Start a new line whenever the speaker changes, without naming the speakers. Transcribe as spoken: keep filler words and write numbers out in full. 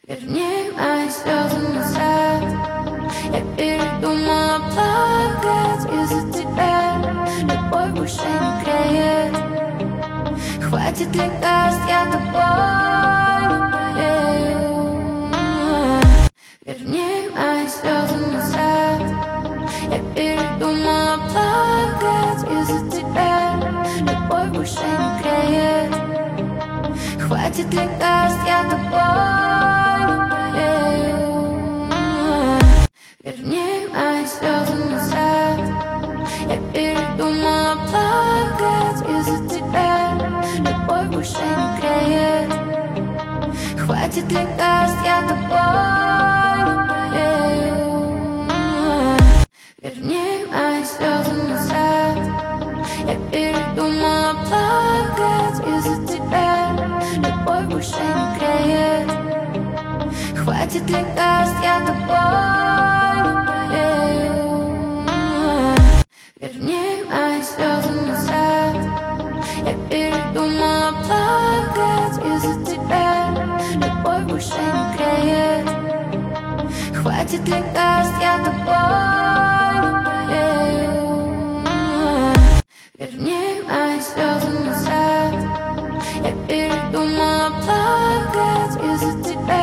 Верни мои слезы назад. Я передумала плакать из-за тебя. Любовь больше не греет. Хватит лекарств, я тобой не болею. Верни мои слезы назад. Я передумала плакать из-за тебя. Любовь больше не греет. Хватит лекарств, я тобой не болею. Верни мои слезы назад. Я передумала плакать из-за тебя. Любовь больше не греет. Хватит лекарств, я тобой не болею. Верни мои слезы назад. Я передумала плакать из-за тебя. Любовь больше не греет. Хватит лекарств, я тобой не болею. Верни мои слезы назад. Я передумала плакать из-за тебя. Любовь больше не греет. Хватит лекарств, я тобой